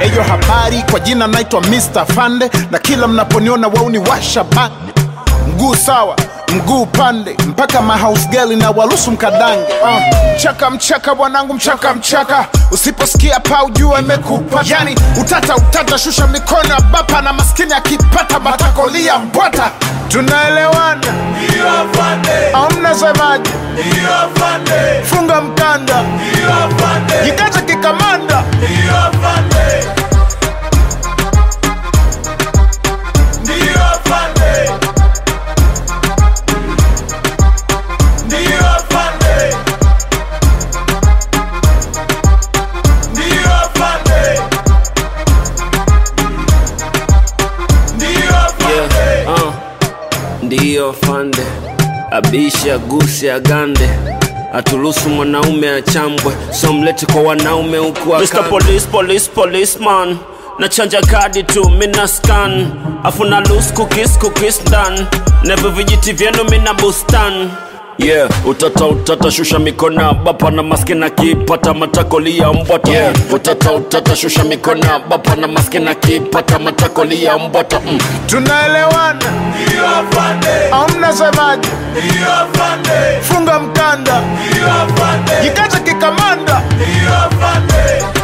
Eyo habari, kwa jina naitwa Mr. Fande, na kila mnaponiona wauni washa bande. Mguu sawa, mguu pande, mpaka mahouse girl na walusu mkadange. Mchaka mchaka wanangu, mchaka mchaka, usiposikia pa ujua imekupata. Yani utata shusha mikono ya bapa, na maskini akipata matakolia mbwata. Tunaelewana? Ndio afande. Au mnasemaje? Ndio afande. Funga mkanda. Ndio afande. Jikaze kikamanda. Ndio afande. Ndio afande. Ndio afande. Ndio afande. Ndio afande. Ndiyo fande, abisha gusi agande, atulusu mwanaume achambwe, so mlete kwa wanaume huku akande. Mr. Police, policeman, na chanja kadi tu, mina scan, afu na loose cookies done, never vijiti vyenu mina bustan. Yeah, utata shusha mikono bapa, na maskina kipata matakolia mbwata. Yeah, utata shusha mikono bapa, na maskina kipata matakolia mbwata. Tunaelewana? Ndio afande. Au mnasemaje? Ndio afande. Funga mkanda. Ndio afande. Jikaze kikamanda. Ndio afande.